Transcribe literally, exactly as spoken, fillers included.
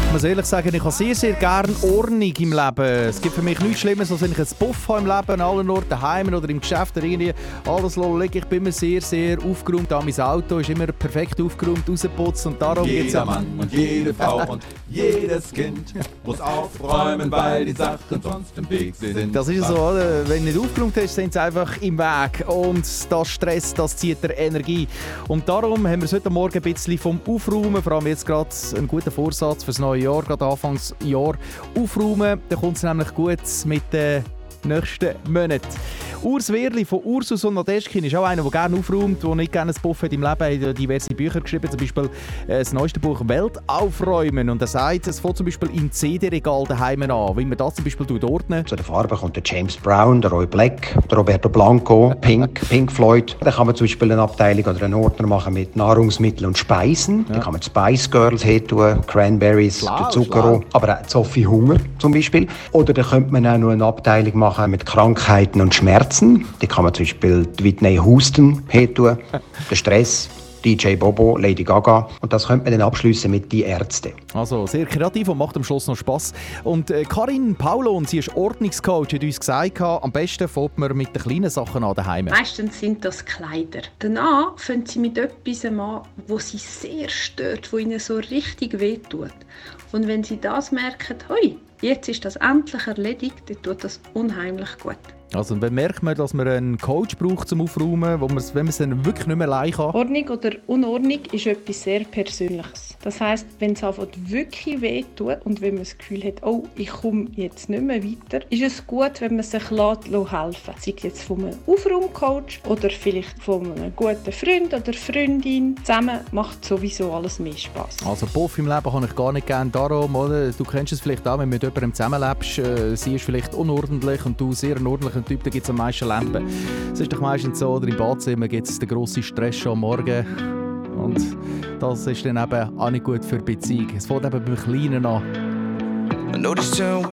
Ich muss ehrlich sagen, ich habe sehr, sehr gerne Ordnung im Leben. Es gibt für mich nichts Schlimmeres, als wenn ich einen Puff habe im Leben, an allen Orten, daheim oder im Geschäft oder irgendwie alles liegen. Ich bin immer sehr, sehr aufgeräumt. Auch mein Auto ist immer perfekt aufgeräumt, rausgeputzt und darum Jeder geht's Mann und jede Frau und jedes Kind muss aufräumen, weil die Sachen sonst im Weg sind. Das ist so, oder? Wenn du nicht aufgeräumt hast, sind sie einfach im Weg. Und das Stress, das zieht der Energie. Und darum haben wir heute Morgen ein bisschen vom Aufräumen, vor allem jetzt gerade einen guten Vorsatz für das neue Jahr, gerade Anfangsjahr aufräumen. Dann kommt es nämlich gut mit den nächsten Monaten. Urs Wehrli von Ursus und Nadeschkin ist auch einer, der gerne aufräumt, der nicht gerne ein Puff hat im Leben. Er hat diverse Bücher geschrieben, zum Beispiel das neueste Buch «Welt aufräumen». Und er sagt, es fängt zum Beispiel im C D-Regal daheim an, wie man das zum Beispiel ordnen. Zu den Farben kommt der James Brown, der Roy Black, der Roberto Blanco, Pink, Pink Floyd. Da kann man zum Beispiel eine Abteilung oder einen Ordner machen mit Nahrungsmitteln und Speisen. Ja. Da kann man die Spice Girls tun, Cranberries, schlau, Zucchero, aber auch Sophie Hunger zum Beispiel. Oder da könnte man auch noch eine Abteilung machen mit Krankheiten und Schmerzen. Die kann man zum Beispiel Whitney Houston tun, der Stress, D J Bobo, Lady Gaga. Und das könnte man dann abschliessen mit «Die Ärzte». Also sehr kreativ und macht am Schluss noch Spass. Und äh, Karin Paulon, sie ist Ordnungscoach, hat uns gesagt, am besten fängt man mit den kleinen Sachen an daheim. Meistens sind das Kleider. Danach fangen sie mit etwas an, was sie sehr stört, was ihnen so richtig wehtut. Und wenn sie das merken, «Hoi, jetzt ist das endlich erledigt», dann tut das unheimlich gut. Also dann merkt man, dass man einen Coach braucht zum Aufräumen, wo man, wenn man es dann wirklich nicht mehr allein kann. Ordnung oder Unordnung ist etwas sehr Persönliches. Das heisst, wenn es einfach wirklich wehtut und wenn man das Gefühl hat, oh, ich komme jetzt nicht mehr weiter, ist es gut, wenn man sich lässt, helfen lässt. Sei es jetzt von einem Aufräumcoach oder vielleicht von einem guten Freund oder Freundin. Zusammen macht sowieso alles mehr Spass. Also Puff im Leben habe ich gar nicht gerne darum, oder? Du kennst es vielleicht auch, wenn du mit jemandem zusammenlebst, äh, sie ist vielleicht unordentlich und du sehr ein ordentlicher Typ, da gibt es am meisten Lampen. Es ist doch meistens so, oder im Badzimmer gibt es den grossen Stress schon am Morgen. Und das ist dann eben auch nicht gut für die Beziehung. Es fängt eben beim Kleinen an.